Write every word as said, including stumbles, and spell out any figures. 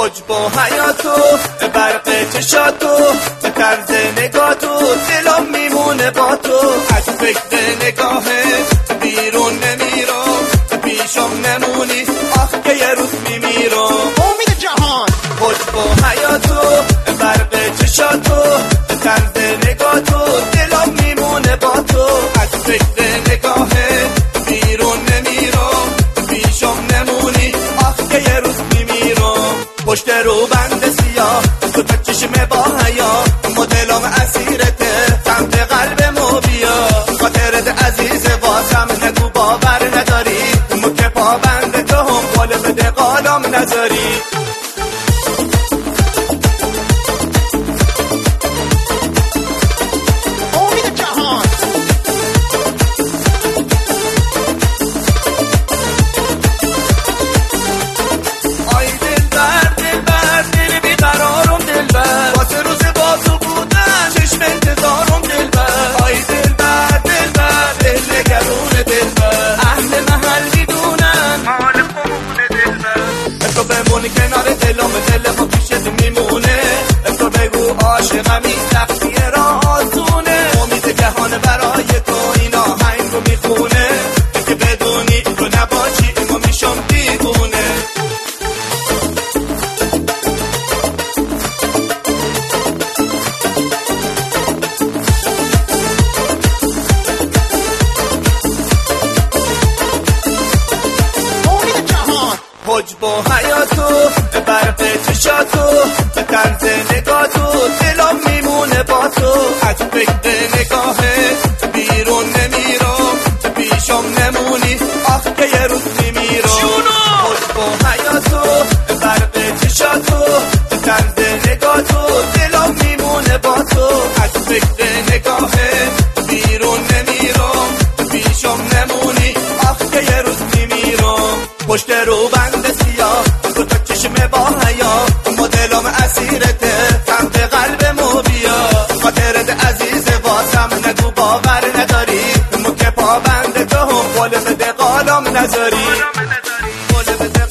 حجب و حیاتو برق چشاتو به طرز نگاتو دلم میمونه با تو از فکر نگاهه بیرون نمیرم پیشم نمونی آخ که یه روز میمیرم امید جهان حجب و حیاتو برق چشاتو به طرز نگاتو دلم میمونه با تو از فکر نگاهه بیرون نمیرم پیشم نمونی آخ که یه روز میمیرم پشت رو بند سیاه تو تا چشم با حیا مدلم اسیرته سمت قلبمو بیا خاطرت عزیز واسم نگو باور نداری مکه پا بند تو هم قول بده قالم نذاری امید جهان آی دل بر دل بر دل بیقرارم دل بر واسه روز بازو بودن چشم انتظارم دل بر آی دل بر دل بر دل نگرون دل بر اهل محل میدونن حال خونه دل بر تو بمونی کنار دلم دل ما پیشت میمونه تو بگو عاشقمی سختیه را آسونه امید جهان برای تو اینا هنگ رو میخونه که بدونی تو نباشی ما میشم دیوونه حجب و حیاتو برق چشاتو به طرز نگاتو دلم میمونه با تو از فکر نگاهه بیرون نمیرم پیشم نمونی آخ که یه روز میمیرم حجب و حیاتو برق چشاتو به طرز نگاتو دلم میمونه با تو از فکر نگاهه بیرون نمیرم پیشم نمونی آخ که یه روز میمیرم پشت رو بند سیاه تو تا چشم با حیا مدلم اسیرته سمت قلبمو بیا خاطرت عزیز واسم نگو باور نداری مکه پا بند تو هم قول بده قالم نذاری قول بده